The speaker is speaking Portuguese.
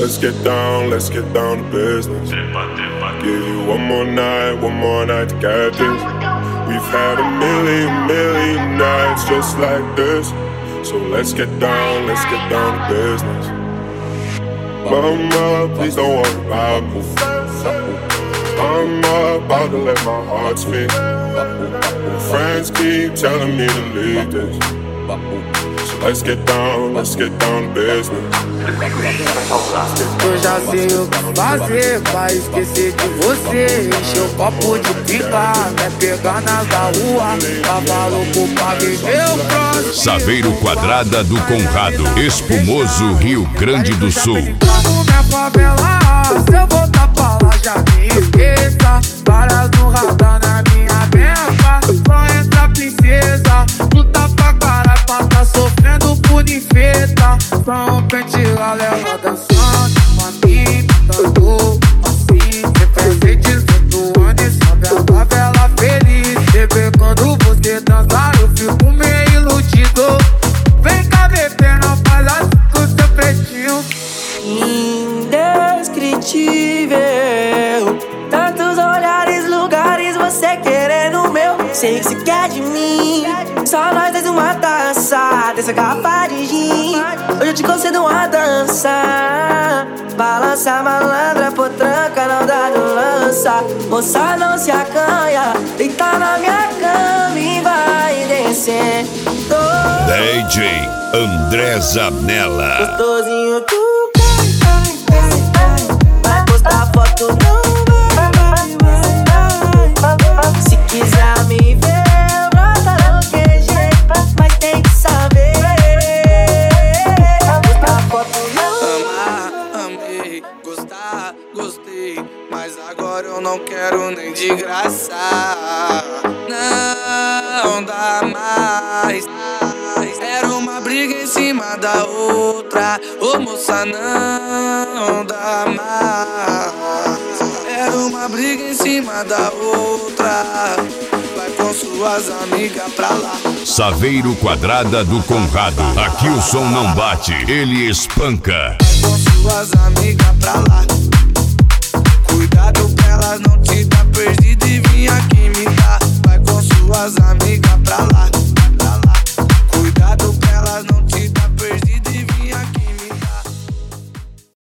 let's get down to business. Give you one more night to get this. We've had a million nights just like this. So let's get down to business. Mama, please don't worry about me. I'm about to let my heart speak. Friends keep telling me to leave this. So let's get down to business. Eu já sei o que fazer pra esquecer de você. Encher o copo de pica, quer pegar nas da rua. Tava louco pra viver o próximo. Saveiro Quadrada do Conrado, Espumoso, Rio Grande do Sul. Minha favela, se eu voltar pra lá já me esqueça. Várias no radar na minha beca. Só entra princesa, luta pra caralho pra tá sofrendo por infeta. Só um pente lá leva dançando, mami, dando assim. Represente 18 anos e sobe a favela feliz. Bebê, quando você dançar eu fico meio iludido. Vem cá beber, não faz assim com o seu pretinho. Indescritível, tantos olhares, lugares, você querendo o meu. Sei que você quer de mim, só nós dois uma taça dessa garrafa de gin. Hoje eu te concedo uma dança. Balança malandra, potranca, não dá no lança. Moça, não se acanha, deita na minha cama e vai descer. DJ André Zanella. Gostosinho tu vai postar foto, não vai. Se quiser me ver, brota no QG, mas tem que saber. Postar foto, não. Amar, amei, gostar, gostei, mas agora eu não quero nem de graça. Não dá mais. Era uma briga em cima da outra. Ô moça, não dá mais. Era uma briga em cima da outra. Vai com suas amigas pra lá. Saveiro Quadrada do Conrado. Aqui o som não bate, ele espanca. Vai com suas amigas pra lá. Cuidado pra ela